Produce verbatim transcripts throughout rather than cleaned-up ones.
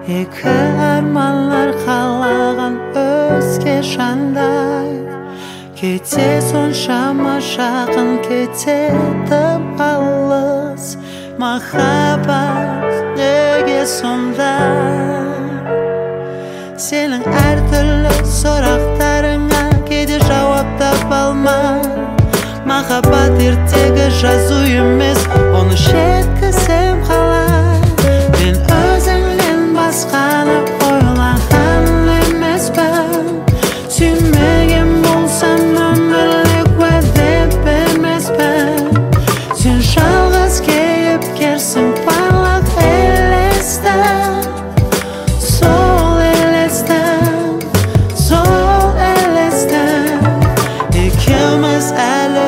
Eski armanlar kalagan özge şanday. Kete son şama şakın kete tıp alız. Mahabat nege sonday. Senin her türlü soraklarına kedi cevap tapalma. Mahabat ertege жазу емес, onu жеткізем қалай. Мен өзіңнен басқаны ойлаған емеспін. Сүймеген болсам өмірлік уәде бермеспін. Сен жалғыз кейіпкерсің барлық елестен. Сол елестен, сол елестен. Екеуміз әлі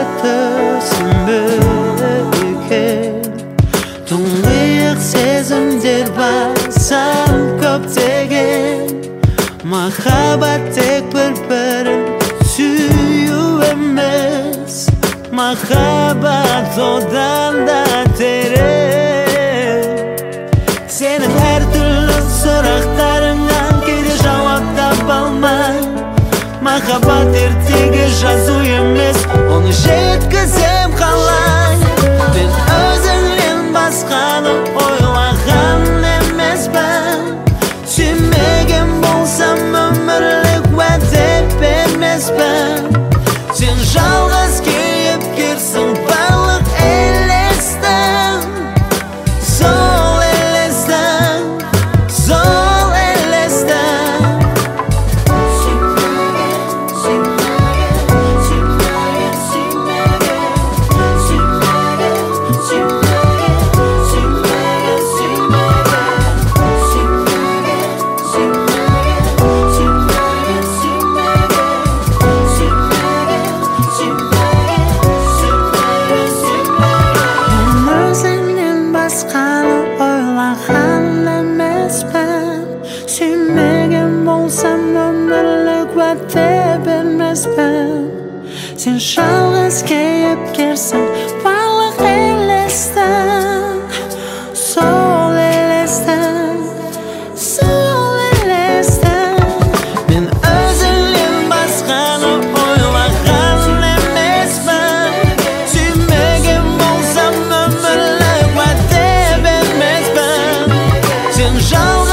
Тұңғиық сезімдер басам көптеген. Махаббат тек бір-бірін сүю емес. Махаббат одан да терең. Сенің әр түрлі сұрақтарыңа кейде жауап таба алмай. Махаббат ертегі жазу емес, оны жеткізем қалай. Мен өзіңнен басқаны ойлаған емеспін. Сүймеген болсам өмірлік уәде бермеспін. Сен жалғыз кейіпкерсің барлық елестен. Сол елестен, сол елестен. Сүймеген, сүймеген, сүймеген, сүймеген. Сүймеген, сүймеген, сүймеген, сүймеген. Сүймеген, сүймеген, сүймеген, сүймеген. Сүймеген, сүймеген, сүймеген, сүймеген. Мен өзіңнен басқаны ойлаған емеспін. Сүймеген болсам өмірлік уәде бермеспін. Сен жалғыз кейіпкерсің барлық елестен. Сол елестен, сол елестен. Мен өзіңнен басқаны ойлаған емеспін. Сүймеген болсам өмірлік уәде бермеспін. Сен жалғыз